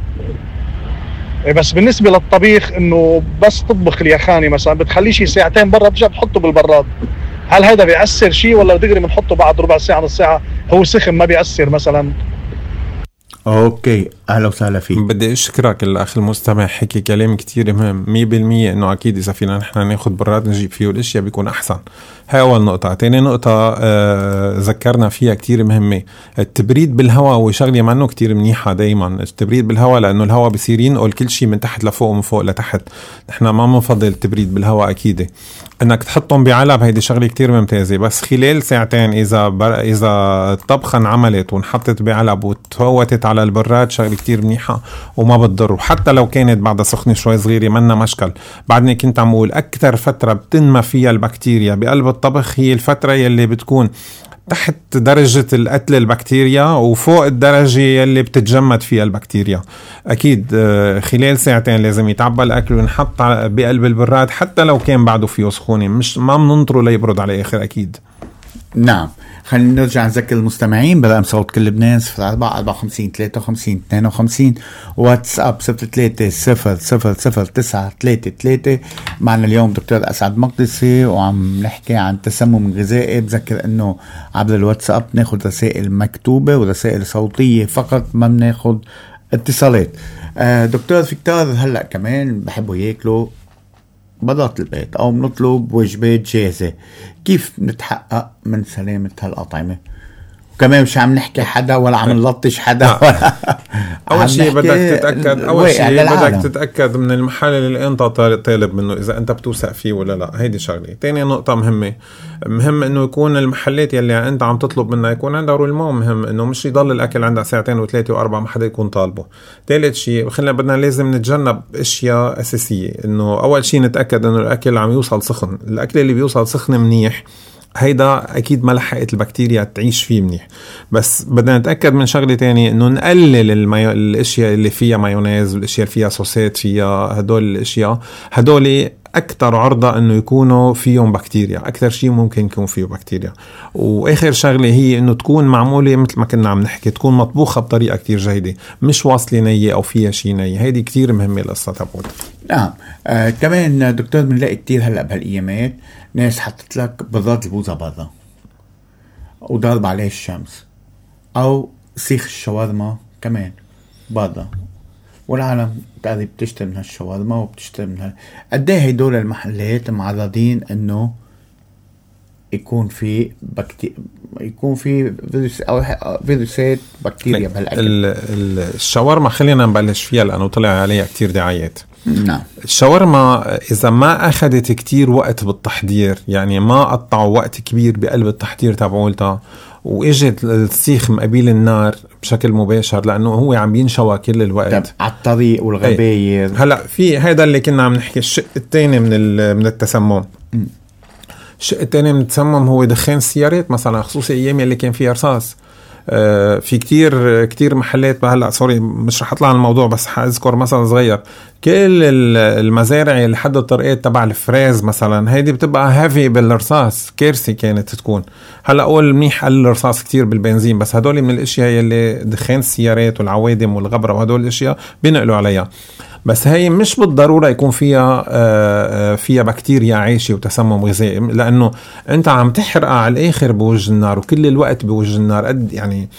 بس بالنسبة للطبيخ انه بس تطبخ اليخاني مثلا بتخليه شي ساعتين برا بترجع بتحطه بالبراد، هل هذا بيأثر شيء ولا دغري بنحطه بعد ربع ساعة نص ساعة هو سخن ما بيأثر مثلا؟ اوكي اهلا وسهلا فيك. بدي اشكرك الاخ المستمع، حكي كلام كتير مهم مية بالمية انه اكيد اذا فينا نحن ناخد براد نجيب فيه الاشياء بيكون احسن. هاي اول نقطة. تاني نقطة آه ذكرنا فيها كتير مهمة، التبريد بالهواء هو شغلة منه كتير منيحة دايما. التبريد بالهواء لانه الهواء بيصير ينقل كل شيء من تحت لفوق ومن فوق لتحت. نحن ما بنفضل التبريد بالهواء اكيد. انك تحطهم بعلب هيدي شغلة كتير ممتازة، بس خلال ساعتين اذا بر... اذا الطبخة انعملت ونحطت بعلب وتفوتت على البراد شغلة كتير منيحة وما بتضر، وحتى لو كانت بعدها سخنة شوي صغيرة منا مشكل. بعدني كنت عم أقول أكثر فترة بتنمى فيها البكتيريا بقلب الطبخ هي الفترة يلي بتكون تحت درجة القتل البكتيريا وفوق الدرجة يلي بتتجمد فيها البكتيريا. أكيد خلال ساعتين لازم يتعبى الأكل ونحط بقلب البراد حتى لو كان بعده فيه سخونة، مش ما مننطره ليبرد على آخر. أكيد. نعم. خلينا نرجع نذكر المستمعين برقم صوت كل لبنان صفر أربعة أربعة وخمسين ثلاثة وخمسين اثنين وخمسين، واتساب صفر ثلاثة صفر صفر صفر تسعة ثلاثة ثلاثة. معنا اليوم دكتور أسعد مقدسي وعم نحكي عن تسمم غذائي. بذكر انه عبر الواتساب ناخد رسائل مكتوبة ورسائل صوتية فقط، ما بناخد اتصالات. آه دكتور، في كتار هلأ كمان بحبوا ياكلوا برات البيت او بنطلب وجبات جاهزة، كيف نتحقق من سلامة هالأطعمة؟ وكمان مش عم نحكي حدا ولا عم نلطش حدا ولا اول شيء بدك تتاكد اول شيء بدك تتاكد من المحل اللي انت طالب منه اذا انت بتوثق فيه ولا لا. هيدي شغله. تاني نقطه مهمه مهم انه يكون المحلات يلي انت عم تطلب منها يكون عندها رولمون مهم، انه مش يضل الاكل عندها ساعتين وثلاثه واربعه ما حدا يكون طالبه. ثالث شيء خلينا بدنا لازم نتجنب اشياء اساسيه، انه اول شيء نتاكد انه الاكل عم يوصل سخن. الاكل اللي بيوصل سخن منيح هيدا أكيد ما لحقت البكتيريا تعيش فيه منيح. بس بدنا نتأكد من شغلة تانية، إنه نقلل المايو... الأشياء اللي فيها مايونيز والأشياء اللي فيها صوصات فيها هدول الأشياء هدول أكتر عرضة إنه يكونوا فيهم بكتيريا، أكتر شيء ممكن يكون فيه بكتيريا. وآخر شغلة هي إنه تكون معمولة مثل ما كنا عم نحكي، تكون مطبوخة بطريقة كتير جيدة، مش واصلة نية أو فيها شيء نية. هيدي كتير مهمة القصة تبعوت. نعم. آه كمان دكتور بنلاقي كتير هلأ بهالأيامات ناس حطت لك بضات البوزة برا وضرب عليه الشمس، أو سيخ الشاورما كمان برا، والعالم تقريبا بتشتري من هالشاورما وبتشتري من هال. قديه هيدول المحلات معرضين إنه يكون في بكتيريا، يكون في فيروس أو فيروسات بكتيريا بهالأكل. الشاورما خلينا نبلش فيها لأنه طلع عليها كتير دعايات. نعم. الشاورما إذا ما أخذت كتير وقت بالتحضير، يعني ما قطعوا وقت كبير بقلب التحضير تبعولتها وإجت السيخ مقابل النار بشكل مباشر، لأنه هو عم ينشوى كل الوقت على الطريق والغباير. هلأ في هذا اللي كنا عم نحكي الشق الثاني من من التسمم. الشق الثاني من التسمم هو دخان السيارات مثلا، خصوصي أيام اللي كان فيها رصاص. آه في كتير كتير محلات هلا سوري مش رح اطلع عن الموضوع، بس حاذكر مثلا صغير، كل المزارع اللي حد الطرقات تبع الفريز مثلا هيدي بتبقى هافي بالرصاص، كارثه كانت تكون. هلا اول منيح قل الرصاص كتير بالبنزين، بس هدول من الاشياء يلي دخان السيارات والعوادم والغبره وهدول الاشياء بينقلوا عليها. بس هي مش بالضرورة يكون فيها فيها بكتيريا عايشة وتسمم غذائي، لأنه أنت عم تحرق على الآخر بوجه النار وكل الوقت بوجه النار. قد يعني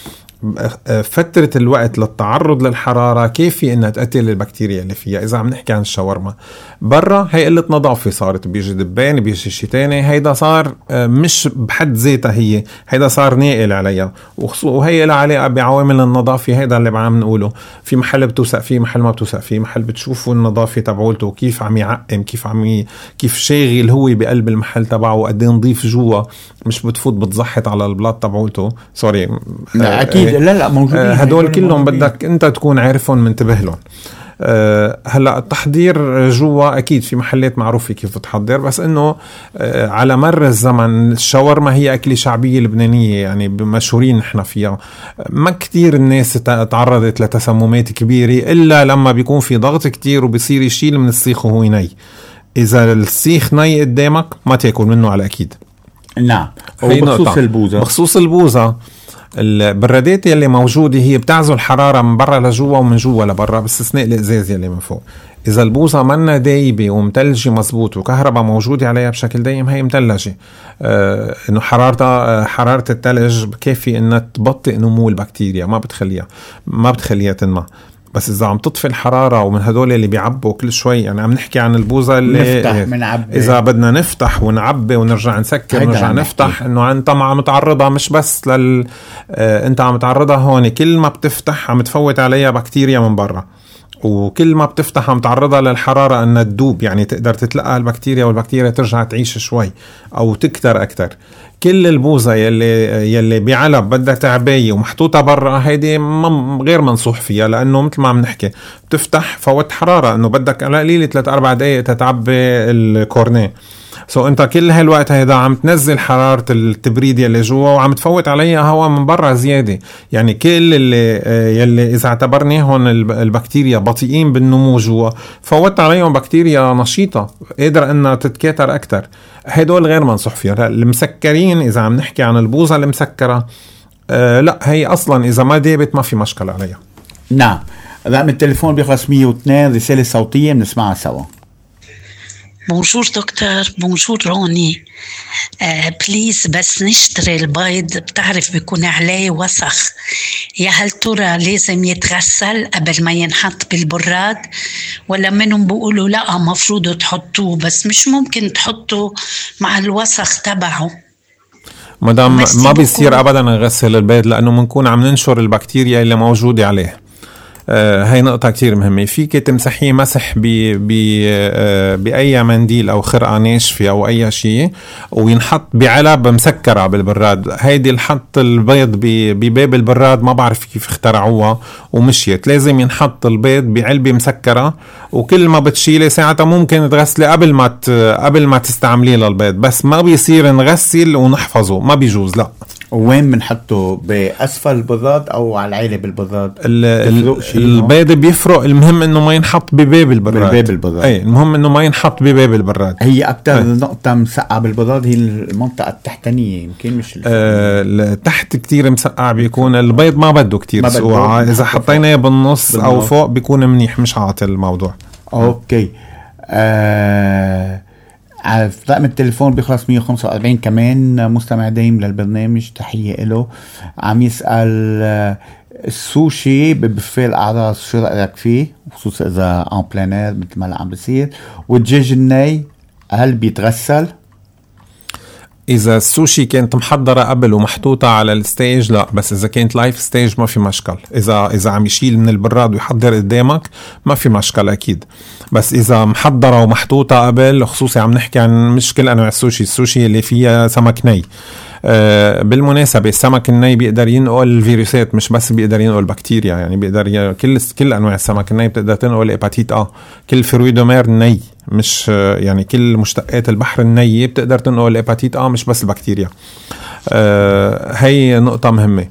فترة الوقت للتعرض للحرارة كيفي إنها تقتل البكتيريا اللي فيها. إذا عم نحكي عن الشاورما برا هي قلة نظافة صارت، بيجي دبان بيجي شي تاني، هيدا صار مش بحد ذاتها، هي هيدا صار ناقل عليها، وهي لها علاقة بعوامل النظافة. هيدا اللي عم نقوله، في محل بتوثق فيه، محل ما بتوثق فيه، محل بتشوفوا النظافة تبعولته كيف عم يعقم، كيف عم ي... كيف شاغل هو بقلب المحل تبعه، وقد نظيف جوا، مش بتفوت بتزحط على البلاط تبعولته. سوري لا أكيد لا لا موجودين هدول كلهم بدك انت تكون عارفهم منتبه لهم. أه هلا التحضير جوا اكيد في محلات معروفه كيف تحضر، بس انه أه على مر الزمن الشاورما هي اكله شعبيه لبنانيه، يعني مشهورين نحن فيها. ما كتير الناس تعرضت لتسممات كبيره الا لما بيكون في ضغط كتير وبيصير يشيل من السيخ وهو ني. اذا السيخ ني قدامك ما تاكل منه على اكيد. نعم. وبخصوص البوزه بخصوص البوزه البرادات يلي موجودة هي بتعزل الحرارة من برا لجوا ومن جوا لبرا، باستثناء الإزاز يلي من فوق. إذا البوزة منا دايبة ومتلجة مزبوط وكهرباء موجودة عليها بشكل دايم هي متلجة، آه إنه حرارتها حرارة التلج بكافي إنها تبطئ نمو البكتيريا، ما بتخليها ما بتخليها تنمى. بس إذا عم تطفي الحرارة ومن هدول اللي بيعبوا كل شوي، يعني عم نحكي عن البوزة اللي نفتح منعبي، إذا بدنا نفتح ونعبي ونرجع نسكر ونرجع نفتح، إنه أنت عم تعرضها مش بس لل آه أنت عم تعرضها هون، كل ما بتفتح عم تفوت عليها بكتيريا من برا، وكل ما بتفتحها متعرضة للحرارة أنها تدوب، يعني تقدر تتلقى البكتيريا والبكتيريا ترجع تعيش شوي أو تكتر أكتر. كل البوزة يلي يلي بعلب بدها تعباية ومحطوطة برا هيدي غير منصوح فيها، لأنه مثل ما عم نحكي بتفتح فوت حرارة أنه بدك على قليلة ثلاثة أربع دقايق تتعبي الكورنيه. سو انت كل هالوقت هيدا عم تنزل حرارة التبريد يلي جوا وعم تفوت عليها هواء من برا زيادة. يعني كل اللي يلي اذا اعتبرناهم البكتيريا بطيئين بالنمو جوا فوت عليهم بكتيريا نشيطة قادرة انها تتكاثر اكتر. هدول غير منصح فيها. المسكرين اذا عم نحكي عن البوظة المسكرة آه لا هي اصلا اذا ما دابت ما في مشكلة عليها. نعم. رقم التليفون بيخلص مية واثنين، رسالة صوتية بنسمعها سوا. بونجور دكتور. بونجور روني. آه بليز بس نشتري البيض بتعرف بيكون عليه وسخ، يا هل ترى لازم يتغسل قبل ما ينحط بالبراد ولا منهم بيقولوا لا مفروض تحطوه بس مش ممكن تحطوه مع الوسخ تبعه؟ مدام ما بيصير ابدا نغسل البيض لانه منكون عم ننشر البكتيريا اللي موجودة عليه. آه هاي نقطة كتير مهمة. فيك تمسحيه مسح بأي آه منديل أو خرقة ناشفة أو أي شيء وينحط بعلب مسكرة بالبراد. هيدي الحط البيض بباب البراد ما بعرف كيف اخترعوها ومشيت. لازم ينحط البيض بعلبة مسكرة وكل ما بتشيلي ساعتها ممكن تغسلي قبل ما قبل ما تستعمليه للبيض، بس ما بيصير نغسل ونحفظه، ما بيجوز. لا. وين بنحطه؟ بأسفل البراد أو على العلب البراد؟ البيض بيفرق. المهم انه ما ينحط بباب البراد. بباب البراد. اي المهم انه ما ينحط بباب البراد. هي اكتر أي. نقطة مسقعة بالبراد هي المنطقة التحتانية، يمكن مش آه تحت كتير مسقع بيكون البيض ما بده كتير سقوعة. اذا حطيناه بالنص, بالنص او فوق بيكون منيح، مش عاطل الموضوع. اوكي. آه رقم التليفون بيخلص مية وخمسة وأربعين. كمان مستمع دايم للبرنامج، تحية له. عم يسأل السوشي ببفيه الأعراس شو رأيك فيه، خصوصا إذا ان بلانير مثل ما عم بصير، والدجاج الني هل بيتغسل؟ إذا السوشي كانت محضرة قبل ومحطوطة على الستيج لا، بس إذا كانت لايف ستيج ما في مشكل. إذا إذا عم يشيل من البراد ويحضر قدامك ما في مشكل أكيد. بس إذا محضرة ومحطوطة قبل، خصوصي عم نحكي عن مش كل أنواع السوشي، السوشي اللي فيها سمك ني. آه بالمناسبة السمك الني بيقدر ينقل الفيروسات، مش بس بيقدر ينقل بكتيريا. يعني بيقدر ي... كل كل أنواع السمك الني بتقدر تنقل هيباتيت آ. كل فرويدومير ني، مش يعني كل مشتقات البحر النية بتقدر تنقل هيباتيت آ، مش بس البكتيريا. آه هي نقطة مهمة.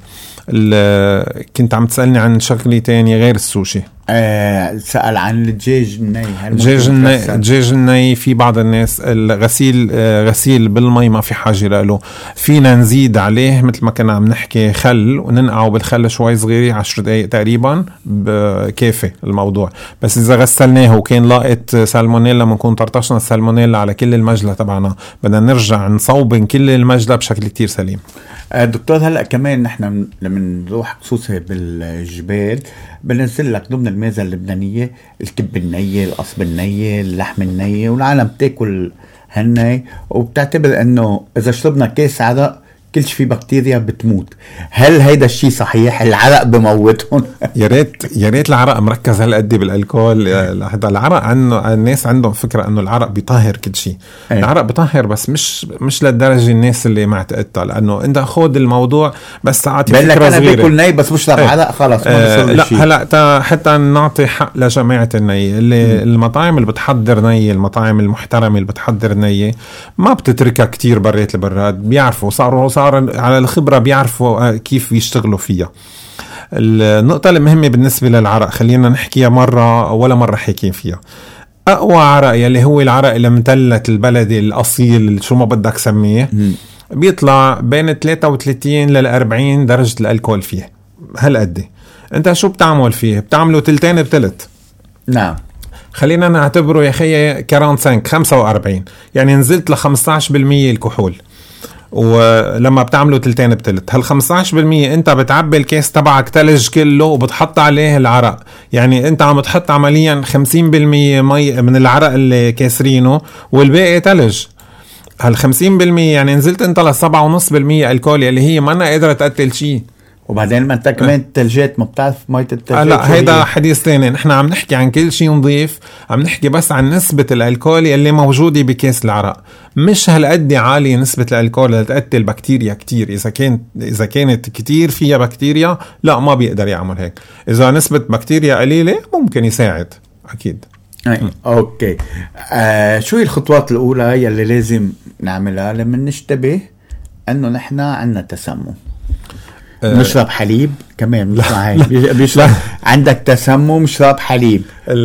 كنت عم تسألني عن شغلة تانية غير السوشي. آه سأل عن الدجاج الني. الدجاج الني الدجاج الني في بعض الناس الغسيل آه غسيل بالمي ما في حاجة له. فينا نزيد عليه مثل ما كنا عم نحكي خل وننقعه بالخل شوي صغيرة عشر دقايق تقريبا كافي الموضوع. بس إذا غسلناه وكان لاقت سالمونيلا منكون طرطشنا السالمونيلا على كل المجلة تبعنا، بدنا نرجع نصوبن كل المجلة بشكل كتير سليم. دكتور هلأ كمان نحن لما نروح خصوصا بالجبال بنزل لك ضمن الميزة اللبنانية الكب النية، القصب النية، اللحم النية، والعالم بتاكل هالني وبتعتبر انه اذا شربنا كيس عرق كل شيء بكتيريا بتموت. هل هيدا الشيء صحيح؟ العرق بموتهم؟ يا ريت يا ريت العرق مركز هالقد بالالكول. هذا العرق عنه الناس عندهم فكره انه العرق بيطهر كل شيء. أيه. العرق بيطهر بس مش مش للدرجه الناس اللي معتقدتها، لانه انت خذ الموضوع بس تعطي فكره صغيره. انا باكل ني بس بشرب أيه. عرق خلص ما أه لا شيء. هلا حتى نعطي حق لجماعه الني اللي م. المطاعم اللي بتحضر ني، المطاعم المحترمه اللي بتحضر ني ما بتتركها كتير بريت البراد، بيعرفوا صاروا صار على الخبرة بيعرفوا كيف يشتغلوا فيها. النقطة المهمة بالنسبة للعرق خلينا نحكيها مرة ولا مرة حكين فيها. أقوى عرق يلي هو العرق الممتلت البلدي الأصيل شو ما بدك سميه بيطلع بين ثلاثة وثلاثين لأربعين درجة الألكول فيه. هالقد أنت شو بتعمل فيه؟ بتعمله تلتين بتلت. نعم. خلينا نعتبره يا خيي خمسة خمسة وأربعين، يعني نزلت ل خمسة عشر بالمية الكحول. ولما بتعملوا تلتين بتلت هال خمسة عشر بالمية انت بتعبي الكيس تبعك تلج كله وبتحط عليه العرق. يعني انت عم تحط عمليا خمسين بالمية مي من العرق اللي كاسرينه والباقي تلج. هال خمسين بالمية يعني نزلت انت لسبعة ونص بالمية الكول اللي هي ما انا قادرة تقتل شيء. وبعدين ما انت كمان التلجات ما بتعرف مية التلجات. آه لا هيدا حديث تاني. نحن عم نحكي عن كل شيء نظيف، عم نحكي بس عن نسبة الالكول اللي موجودة بكيس العرق. مش هالقد عالية نسبة الالكول اللي تقتل بكتيريا كتير. اذا كانت اذا كانت كتير فيها بكتيريا لا ما بيقدر يعمل هيك. اذا نسبة بكتيريا قليلة ممكن يساعد اكيد. أي. اوكي. آه شو هي الخطوات الاولى يلي لازم نعملها لما نشتبه انه نحن عندنا تسمم؟ أه نشرب حليب كمان مش هاي بيشرب عندك تسمم شرب حليب.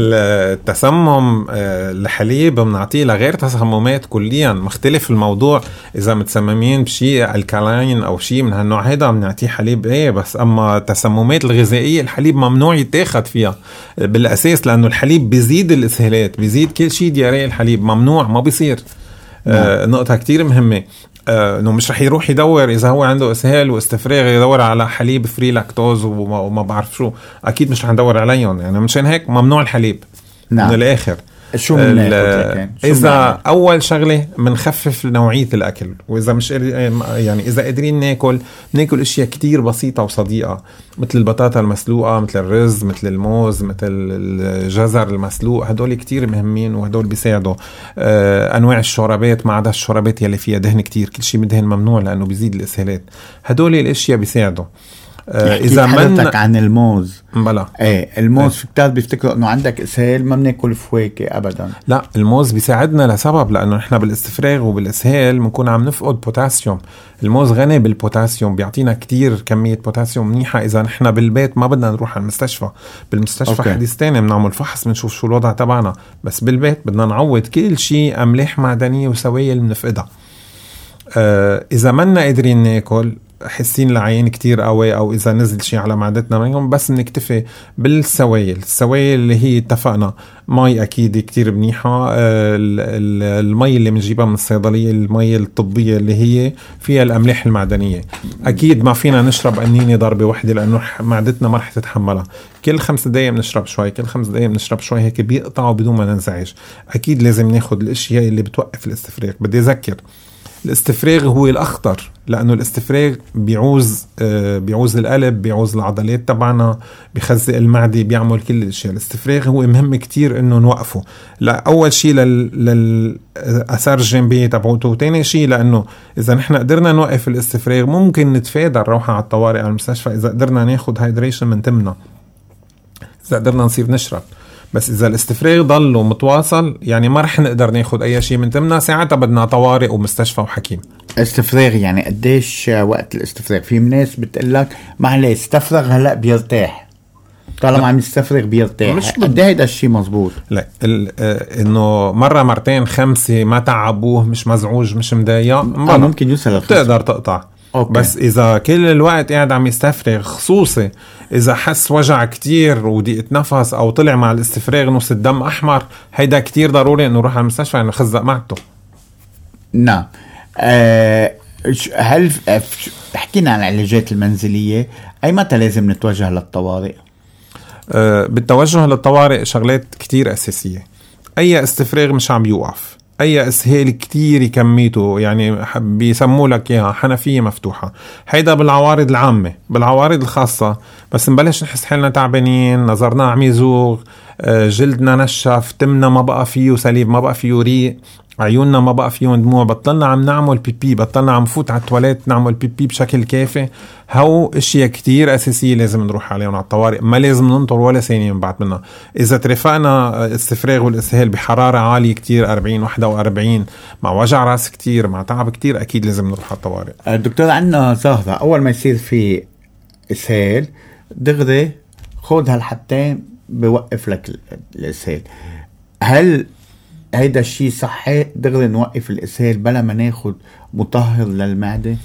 التسمم الحليب بنعطيه لغير تسممات كليا مختلف الموضوع. اذا متسممين بشيء الكالين او شيء من هالنوع هيدا بنعطيه حليب ايه بس. اما التسممات الغذائيه الحليب ممنوع يتاخد فيها بالاساس لانه الحليب بيزيد الاسهالات بيزيد كل شيء دياريه. الحليب ممنوع ما بيصير. آه نقطه كتير مهمه انه مش رح يروح يدور اذا هو عنده اسهال واستفراغ يدور على حليب فري لاكتوز وما, وما بعرف شو. اكيد مش رح ندور عليهم يعني. مشان هيك ممنوع الحليب. نعم. من الاخر شو من الاخر اذا معنى؟ اول شغله بنخفف نوعيه الاكل. واذا مش يعني اذا قادرين ناكل ناكل اشياء كتير بسيطه وصديقه مثل البطاطا المسلوقه مثل الرز مثل الموز مثل الجزر المسلوق. هدول كتير مهمين وهدول بيساعدوا. آه انواع الشوربات ما عدا الشوربات يلي فيها دهن كتير. كل شيء مدهن ممنوع لانه بيزيد الاسهالات. هدول الاشياء بيساعدوا. آه إذا حضرتك عن الموز بلا ايه الموز في كتاب بيفتكروا انه عندك اسهال ما بناكل فواكه ابدا. لا الموز بيساعدنا لسبب لانه نحن بالاستفراغ وبالاسهال بنكون عم نفقد بوتاسيوم. الموز غني بالبوتاسيوم بيعطينا كتير كمية بوتاسيوم منيحة. اذا نحن بالبيت ما بدنا نروح على المستشفى. بالمستشفى أوكي. حديث تاني بنعمل فحص بنشوف شو الوضع تبعنا. بس بالبيت بدنا نعوض كل شيء املاح معدنية وسوائل بنفقدها. آه اذا منا قادرين ناكل حسين العين كتير قوي او اذا نزل شيء على معدتنا منهم بس نكتفي بالسوائل. السوائل اللي هي اتفقنا مي اكيد كتير منيحه. المي اللي بنجيبها من الصيدليه المي الطبيه اللي هي فيها الاملاح المعدنيه. اكيد ما فينا نشرب قنينه ضربه واحده لانه معدتنا ما رح تتحملها. كل خمس دقائق بنشرب شوي كل خمس دقائق بنشرب شوي هيك بيقطعوا بدون ما ننزعج. اكيد لازم ناخد الاشياء اللي بتوقف الاستفراغ. بدي اذكر الاستفراغ هو الأخطر لأنه الاستفراغ بيعوز آه بيعوز القلب بيعوز العضلات تبعنا بيخزق المعدة بيعمل كل الأشياء. الاستفراغ هو مهم كتير إنه نوقفه. لا أول شيء للأثار الجانبية تبعوته وتاني شيء لأنه إذا نحن قدرنا نوقف الاستفراغ ممكن نتفادى الروحة على الطوارئ على المستشفى إذا قدرنا ناخد هايدريشن من تمنا إذا قدرنا نصير نشرب. بس إذا الاستفراغ ضل متواصل يعني ما رح نقدر ناخد أي شيء من تمنا. ساعتها بدنا طوارئ ومستشفى وحكيم. استفراغ يعني قديش وقت الاستفراغ؟ في ناس بتقلك ما عليه استفرغ هلأ بيرتاح طالما عم يستفرغ بيرتاح. قد ايه هيدا الشيء مزبوط؟ لا اه انه مرة مرتين خمسة ما تعبوه مش مزعوج مش مضايق آه ممكن يوصل تقدر تقطع. أوكي. بس إذا كل الوقت قاعد عم يستفرغ خصوصي إذا حس وجع كتير وضيقة نفس أو طلع مع الاستفراغ نص الدم أحمر هيدا كتير ضروري إنه يروح على المستشفى إنه يخزق معدته. نعم. أه هل حكينا عن العلاجات المنزلية أي متى لازم نتوجه للطوارئ؟ أه بالتوجه للطوارئ شغلات كتير أساسية. أي استفراغ مش عم يوقف اي اسهال كتير كميته يعني بيسموا لك اياها حنفيه مفتوحه. هيدا بالعوارض العامه. بالعوارض الخاصه بس نبلش نحس حالنا تعبانين نظرنا عم يزوغ جلدنا نشف تمنا ما بقى فيه سليب ما بقى فيه ريق عيوننا ما بقى فيهم دموع بطلنا عم نعمل بيبي بطلنا عم نفوت على التواليت نعمل بيبي بشكل كافي. هو اشياء كتير اساسيه لازم نروح عليهم على الطوارئ. ما لازم ننطر ولا ثانيه من بعد منها. اذا ترفقنا استفراغ والاسهال بحراره عاليه كتير أربعين واحد وأربعين مع وجع راس كتير مع تعب كتير اكيد لازم نروح على الطوارئ. الدكتور عندنا ظاهره اول ما يصير في اسهال دغري خذ هالحبتين بوقف لك الاسهال. هل هيدا الشيء صحي دغري نوقف الاسهال بلا ما ناخد مطهر للمعده؟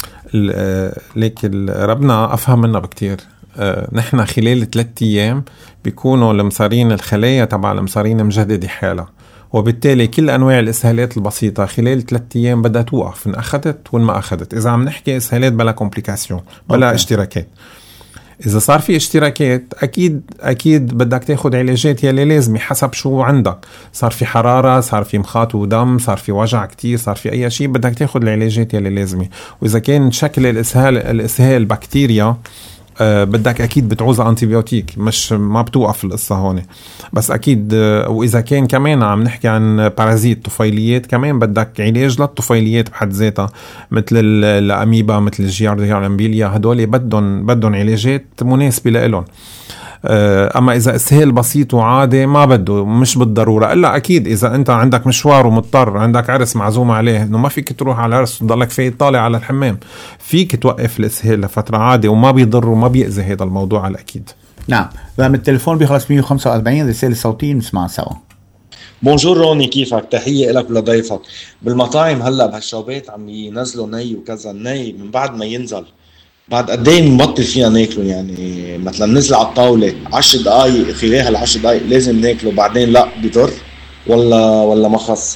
ليك ربنا افهم منا بكتير. نحن خلال ثلاثة ايام بيكونوا المصارين الخلايا تبع المصارين مجددة حالها وبالتالي كل انواع الاسهالات البسيطه خلال ثلاثة ايام بدها توقف ان اخذت وان ما اخذت. اذا عم نحكي اسهالات بلا كومبليكاسيون بلا أوكي. اشتراكات. إذا صار في اشتراكات أكيد أكيد بدك تاخد علاجات يلي لازم حسب شو عندك. صار في حرارة صار في مخاط ودم صار في وجع كتير صار في أي شيء بدك تاخد العلاجات يلي لازمة. وإذا كان شكل الإسهال الإسهال بكتيريا أه بدك أكيد بتعوز أنتيبيوتيك، مش ما بتوقف القصة هون. بس أكيد أه وإذا كان كمان عم نحكي عن بارازيت طفيليات كمان بدك علاج للطفيليات بحد ذاتها، مثل الأميبا مثل الجيارديا أمبيليا، هدول بدهم بدهم علاجات مناسبة لإلهم. أما إذا إسهال بسيط وعادي ما بده، مش بالضرورة. إلا أكيد إذا أنت عندك مشوار ومضطر، عندك عرس معزوم عليه، إنه ما فيك تروح على العرس وتضلك فيه طالع على الحمام، فيك توقف الإسهال لفترة عادي وما بيضر وما بيأذي هذا الموضوع على الأكيد. نعم. رقم التليفون بيخلص مية وخمسة وأربعين، رسالة صوتية نسمع سوا. بونجور روني، كيفك؟ تحية لك ولضيفك. بالمطاعم هلأ بهالشوبات عم ينزلوا ني وكذا، الني من بعد ما ينزل بعد قد ايه نبطل فينا ناكله؟ يعني مثلا نزل على الطاوله عشر دقائق، خلال هالعشر دقائق لازم ناكله، بعدين لا بيضر ولا ولا ما خص؟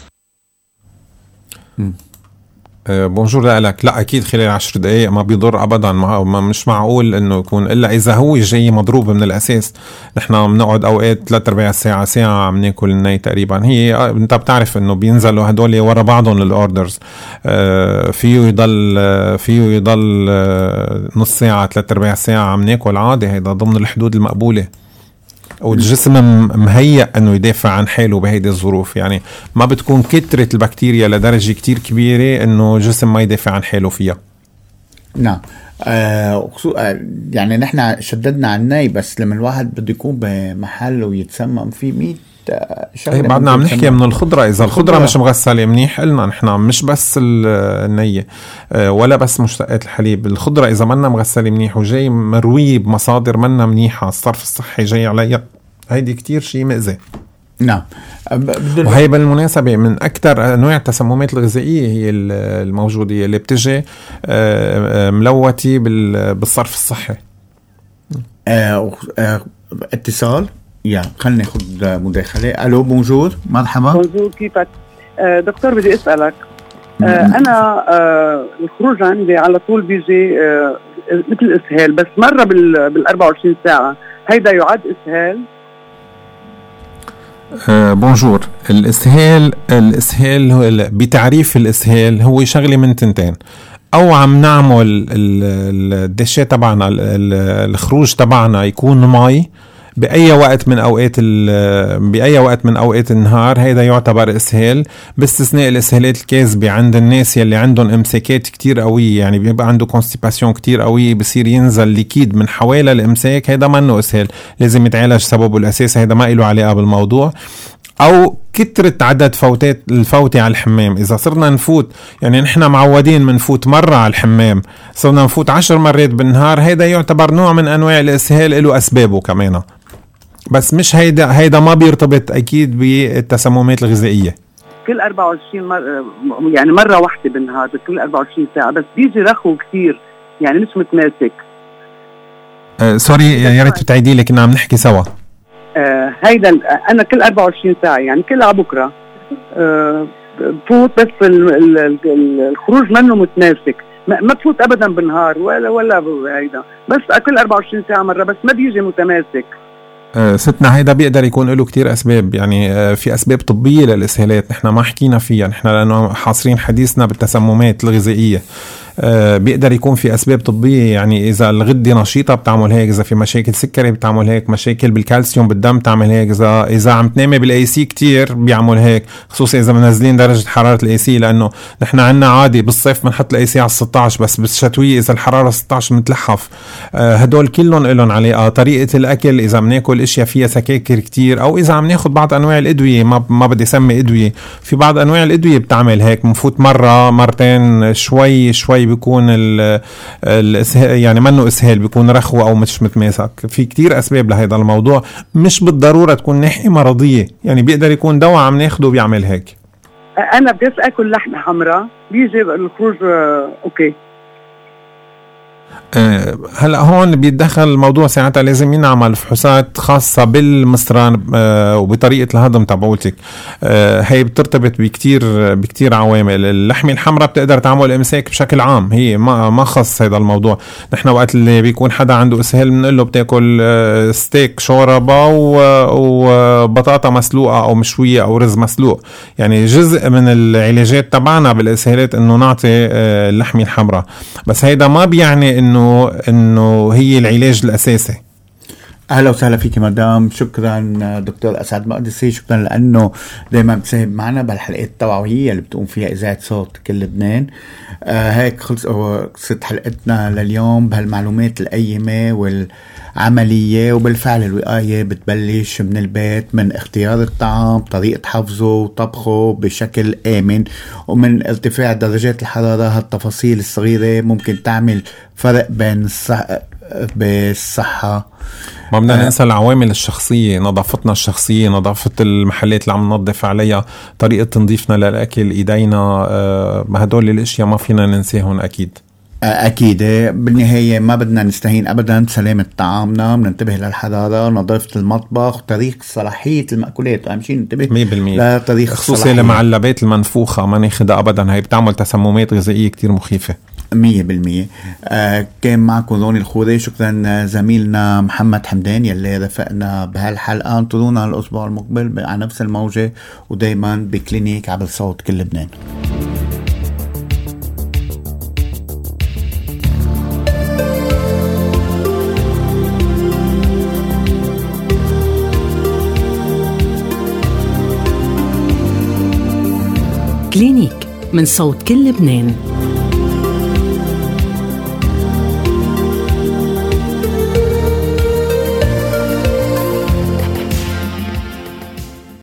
أه بونجور لك. لا اكيد خلال عشر دقائق ما بيضر ابدا، ما مش معقول انه يكون الا اذا هو جاي مضروب من الاساس. نحن بنقعد اوقات ثلاث ارباع ساعه ساعه عم ناكل الني تقريبا. هي انت بتعرف انه بينزلوا هدول ورا بعضهم الاوردرز، أه فيه يضل فيه يضل نص ساعه ثلاث ارباع ساعه عم ناكل عادي، هيدا ضمن الحدود المقبوله. والجسم مهيأ انه يدافع عن حاله بهيدي الظروف، يعني ما بتكون كترة البكتيريا لدرجة كتير كبيرة انه جسم ما يدافع عن حاله فيها. نعم. آه يعني نحن شددنا عن الني، بس لما الواحد بده يكون بمحل ويتسمم فيه مية ايه بعدنا عم نحكي من الخضرة. إذا الخضرة مش مغسلة منيح قلنا نحن مش بس النية ولا بس مشتقات الحليب، الخضرة إذا منا مغسلة منيح وجاي مروية بمصادر منا منيحة، الصرف الصحي جاي عليها، هيدي كتير شيء مأذي. نعم. وهي بالمناسبة من أكثر أنواع التسممات الغذائية هي الموجودة اللي بتجي ملوتي بالصرف الصحي. آه آه اتصال، يا خلنا ناخذ مداخله. الو بونجور، مرحبا. بونجور، كيفك؟ آه دكتور بدي اسالك، آه انا آه الخروج عندي على طول بيجي آه مثل اسهال، بس مره بال أربعة وعشرين ساعه، هيدا يعد اسهال؟ آه بونجور. الاسهال الاسهال بتعريف الاسهال هو شغله من تنتين، او عم نعمل الدشة تبعنا الخروج تبعنا يكون مي بأي وقت من أوقات بأي وقت من أوقات النهار، هيدا يعتبر إسهال، باستثناء الإسهالات الكاذبة عند الناس يلي عندهم إمساكات كتير قوية، يعني بيبقى عنده كونستيباسيون كتير قوية، بصير ينزل ليكيد من حوالي الإمساك، هيدا منه إسهال، لازم يتعالج سببه الأساسي، هيدا ما إله علاقة بالموضوع. أو كترة عدد فوتات الفوتة على الحمام، إذا صرنا نفوت، يعني نحن معودين منفوت مرة على الحمام، صرنا نفوت عشر مرات بالنهار، هيدا يعتبر نوع من أنواع الإسهال، له أسبابه كمان، بس مش هيدا هيدا ما بيرتبط أكيد بالتسممات الغذائية. كل أربعة وعشرين مرة، يعني مرة واحدة بالنهار كل أربعة وعشرين ساعة، بس بيجي رخو كتير، يعني مش متماسك. أه سوري يا ريت تعيدي لي، كنا عم نحكي سوا. آه هيدا أنا كل أربعة وعشرين ساعة، يعني كل على بكرة آه بفوت، بس ال ال الخروج منه متماسك، ما, ما بفوت أبدا بالنهار ولا ولا هيدا، بس كل أربعة وعشرين ساعة مرة، بس ما بيجي متماسك. أه ستنا هيدا بيقدر يكون له كتير أسباب، يعني أه في أسباب طبية للإسهالات نحن ما حكينا فيها، نحن لأنه حاصرين حديثنا بالتسممات الغذائية. أه بيقدر يكون في أسباب طبية، يعني إذا الغدة نشيطة بتعمل هيك، إذا في مشاكل سكري بتعمل هيك، مشاكل بالكالسيوم بالدم بتعمل هيك، إذا إذا عم تنامي بالاي سي كتير بيعمل هيك، خصوصا إذا منزلين درجة حرارة الاي سي، لأنه نحن عنا عادي بالصيف بنحط الاي سي على ستة عشر، بس بالشتوية إذا الحرارة ستة عشر متلحف. أه هدول كلهم لهم علاقة. طريقة الأكل، إذا بناكل اشياء فيها سكاكر كتير، او اذا عم ناخد بعض انواع الادويه، ما ما بدي اسمي ادويه، في بعض انواع الادويه بتعمل هيك، بنفوت مره مرتين شوي شوي بيكون ال يعني منه اسهال، بيكون رخوه او مش متماسك. في كتير اسباب لهذا الموضوع، مش بالضروره تكون ناحيه مرضيه، يعني بيقدر يكون دواء عم ناخده بيعمل هيك. انا بس اكل لحمه حمراء بيجي الخروج اوكي. أه هلا هون بيتدخل الموضوع، ساعتها لازم ينعمل فحوصات خاصة بالمصران أه وبطريقة الهضم تبعولتك. أه هي بترتبط بكتير بكتير عوامل. اللحمة الحمراء بتقدر تعمل امساك بشكل عام، هي ما ما خص هذا الموضوع. نحن وقت اللي بيكون حدا عنده اسهال بنقول له بتاكل أه ستيك شوربة وبطاطا مسلوقة او مشوية او رز مسلوق، يعني جزء من العلاجات تبعنا بالاسهالات انه نعطي أه اللحمة الحمراء، بس هيدا ما بيعني انه انه انه هي العلاج الاساسي. اهلا وسهلا فيك مدام. شكرا دكتور اسعد مقدسي، شكرا لانه دائما بتساهم معنا بهالحلقات التوعويه اللي بتقوم فيها اذاعه صوت كل لبنان. آه هيك خلصت حلقتنا لليوم بهالمعلومات القيمه والعمليه، وبالفعل الوقايه بتبلش من البيت، من اختيار الطعام، طريقه حفظه وطبخه بشكل امن، ومن ارتفاع درجات الحراره. هالتفاصيل الصغيره ممكن تعمل فرق بين الصحه بالصحه. ما بدنا ننسى العوامل الشخصية، نظافتنا الشخصية، نظافة المحلات اللي عم ننظف عليها، طريقة تنظيفنا للأكل، إيدينا، ما هدول الاشياء ما فينا ننساهم أكيد. أكيد بالنهاية ما بدنا نستهين أبدا بسلامة طعامنا، بننتبه للحرارة، نظافة المطبخ، تاريخ صلاحية المأكولات. أهم شيء ننتبه مية بالمية لتاريخ خصوصي المعلبات المنفوخة ما ناخدها أبدا، هي بتعمل تسممات غذائية كتير مخيفة. مية بالمية. آه كان معكم روني الخوري. شكرا زميلنا محمد حمدان يلي رفقنا بهالحلقة. انطرونا الأسبوع المقبل على نفس الموجة، ودايما بكلينيك عبر صوت كل لبنان. كلينيك من صوت كل لبنان.